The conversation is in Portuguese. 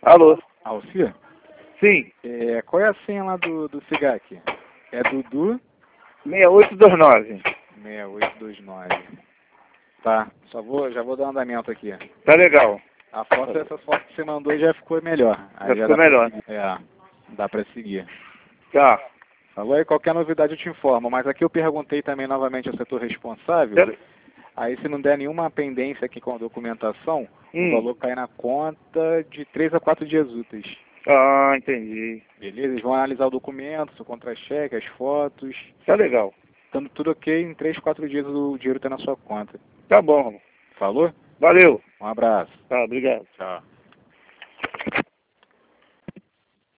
Alô? Alcir? Sim, Qual é a senha lá do SIGAC? É Dudu 6829. 6829. Tá, já vou dar um andamento aqui. Tá legal. Essas fotos que você mandou já ficou melhor. Já ficou melhor. Dá pra seguir. Tá. Falou aí, qualquer novidade eu te informo. Mas aqui eu perguntei também novamente ao setor responsável. Quero- Aí se não der nenhuma pendência aqui com a documentação, o Hum. valor cai na conta de 3 a 4 dias úteis. Ah, entendi. Beleza? Eles vão analisar o documento, o contra-cheque, as fotos. Tá legal. Estando tudo ok, em 3, 4 dias o dinheiro está na sua conta. Tá bom, Ramon. Falou? Valeu. Um abraço. Tá, obrigado. Tchau.